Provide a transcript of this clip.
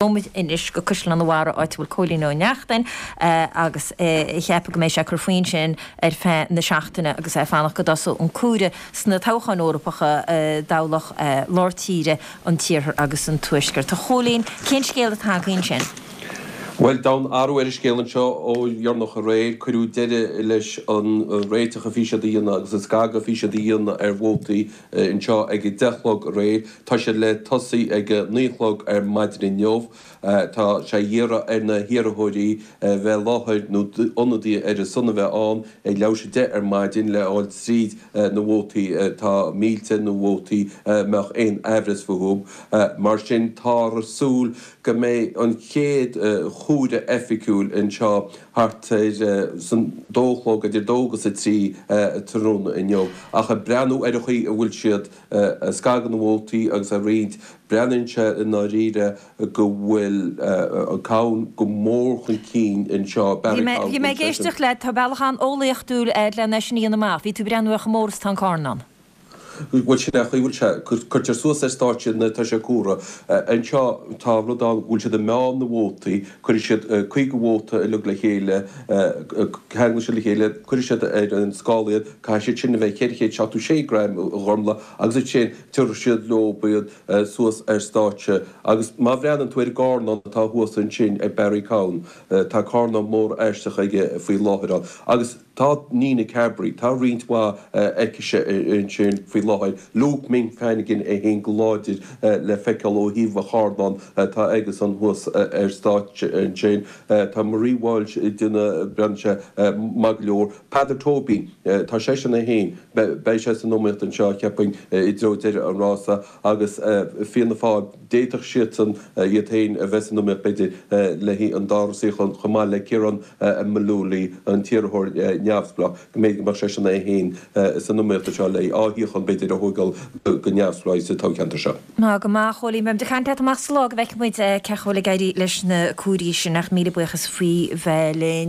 nóid inis go cuslan anhhara áitiúil cólín ó neachtain agus cheappa go mééis se chufuoin sin ar fé na seachtainna agus fannach go dasú an cuara sna táchan Órapacha dálach láirtíre an tíorthar agus an tuisgur. Tá cholín cén scéal atá sin. Well down arw scélan seo ó dhearnach a ré chuú deide leis an réiteach físe díana agus is gaga físe díana bhótaí in seo ag delog ré tá sé le tosaí ag nílog maidin neomh tá sé dhéara na hiarthóirí bheith láthid nóionadí a sunna bheith an ag leise de maidin le áil tríd na bhótaí tá mílte na bhótaí meach éon ehras fuhúm mar sin tá súl go mé an chéad chuúde efficúil in seo hart san dóchlog a dógus a trí tarúna in jo. Ach a breanú a chuí a bhfuil siad scagan bhótaí agus a riad breanintse in áíre go bhfuil cán go mór chun cín in seo. Bhí mé géisteach le tá bailachan ólaíochtúil le naisinaí na máth, hí tú breanúach mórs tan cánan. Bhil sin chuhfuil se chuirtear suas státe na tá sé cúra an seo tá rudán bhúil se de meán na bhótaí chuir siad chuig bhóta i lu le chéile cheanna se le chéile chuir siad ar an scáliad cai sé sinna bheith chéirchéad 76 gram ghormla agus sin tuir siad lóbaíad suas ar státe agus má bhrean an tuair gána tá thuas an sin ag Barry Cowan tá cána mór aisteach ige faoi láthirán agus tá nína Cabrí tá rionthá eice in sin faoi láhaid lúg ming feinigin hén goláidir le feiceal ó híomh a chádan tá agus an thuas ar stáit an sin tá maríháil duna brese mag leor Padar Tóbí tá sé sin na héin bei sé an nómécht an seo ceappain I dróidir an rása agus fianna fád déiteach sian iadhéin a bheits nómécht beidir le hí an dásaíchan chomáil le cian an malúlaí an tíorthir neamhsplach go méid mar sé sin na héin san nómécht seo le áhíochan beidir a thugáil go neamhspláid sa táceanta seo. Má go má cholí mem de chaanta amach slog bheith muid cechola gaiirí leis na cuarí sin nach míle buchas faoi bheith